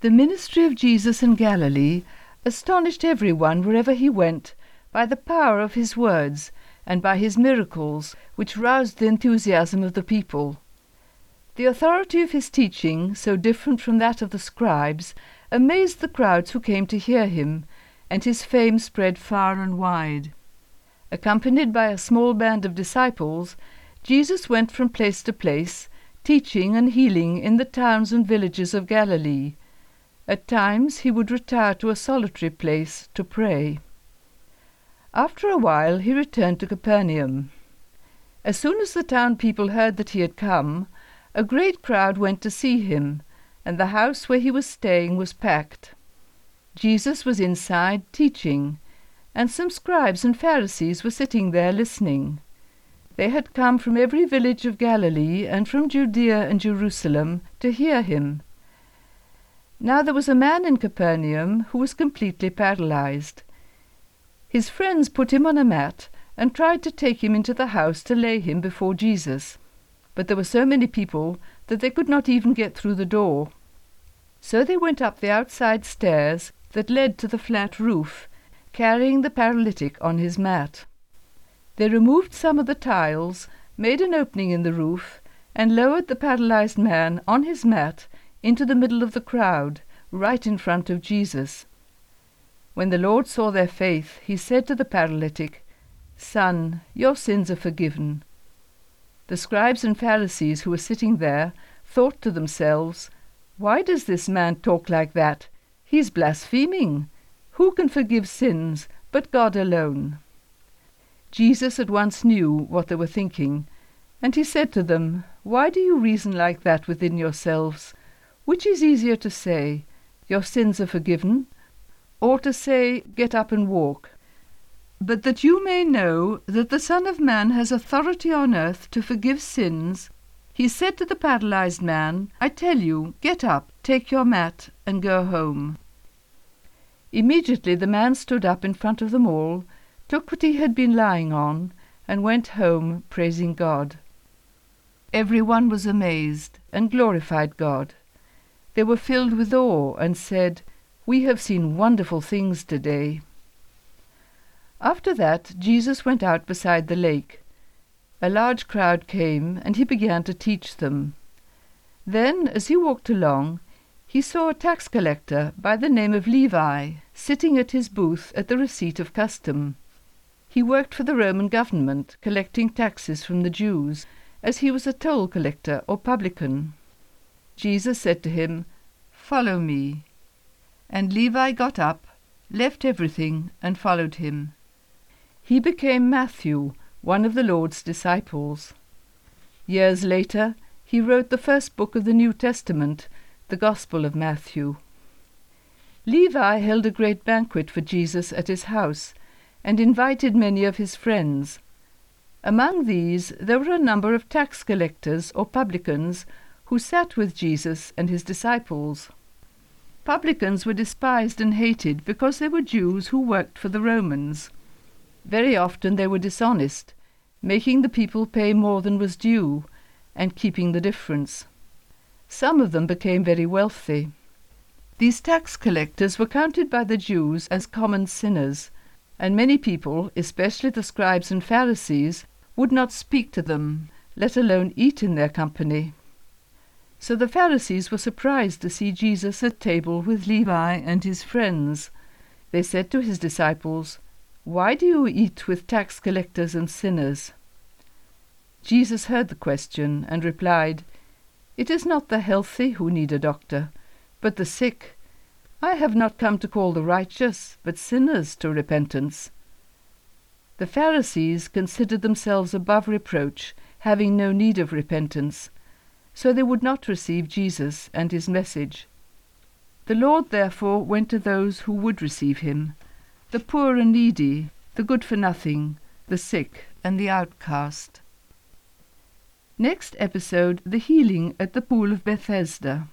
The ministry of Jesus in Galilee astonished everyone wherever he went by the power of his words and by his miracles, which roused the enthusiasm of the people. The authority of his teaching, so different from that of the scribes, amazed the crowds who came to hear him, and his fame spread far and wide. Accompanied by a small band of disciples, Jesus went from place to place, teaching and healing in the towns and villages of Galilee. At times he would retire to a solitary place to pray. After a while he returned to Capernaum. As soon as the town people heard that he had come, a great crowd went to see him, and the house where he was staying was packed. Jesus was inside teaching, and some scribes and Pharisees were sitting there listening. They had come from every village of Galilee and from Judea and Jerusalem to hear him. Now there was a man in Capernaum who was completely paralyzed. His friends put him on a mat and tried to take him into the house to lay him before Jesus. But there were so many people that they could not even get through the door. So they went up the outside stairs that led to the flat roof, carrying the paralytic on his mat. They removed some of the tiles, made an opening in the roof, and lowered the paralyzed man on his mat into the middle of the crowd, right in front of Jesus. When the Lord saw their faith, he said to the paralytic, "Son, your sins are forgiven." The scribes and Pharisees who were sitting there thought to themselves, "Why does this man talk like that? He's blaspheming. Who can forgive sins but God alone?" Jesus at once knew what they were thinking, and he said to them, "Why do you reason like that within yourselves? Which is easier to say, 'Your sins are forgiven,' or to say, 'Get up and walk'? But that you may know that the Son of Man has authority on earth to forgive sins, he said to the paralyzed man, 'I tell you, get up, take your mat, and go home.' Immediately the man stood up in front of them all, took what he had been lying on, and went home praising God. Everyone was amazed and glorified God. They were filled with awe and said, 'We have seen wonderful things today.' After that, Jesus went out beside the lake. A large crowd came, and he began to teach them. Then, as he walked along, he saw a tax collector by the name of Levi sitting at his booth at the receipt of custom. He worked for the Roman government, collecting taxes from the Jews, as he was a toll collector or publican. Jesus said to him, "Follow me." And Levi got up, left everything, and followed him. He became Matthew, one of the Lord's disciples. Years later, he wrote the first book of the New Testament, the Gospel of Matthew. Levi held a great banquet for Jesus at his house, and invited many of his friends. Among these there were a number of tax collectors or publicans who sat with Jesus and his disciples. Publicans were despised and hated because they were Jews who worked for the Romans. Very often they were dishonest, making the people pay more than was due, and keeping the difference. Some of them became very wealthy. These tax collectors were counted by the Jews as common sinners, and many people, especially the scribes and Pharisees, would not speak to them, let alone eat in their company. So the Pharisees were surprised to see Jesus at table with Levi and his friends. They said to his disciples, "Why do you eat with tax collectors and sinners?" Jesus heard the question and replied, "It is not the healthy who need a doctor, but the sick. I have not come to call the righteous, but sinners to repentance." The Pharisees considered themselves above reproach, having no need of repentance, so they would not receive Jesus and his message. The Lord therefore went to those who would receive him, the poor and needy, the good-for-nothing, the sick, and the outcast. Next episode, the healing at the pool of Bethesda.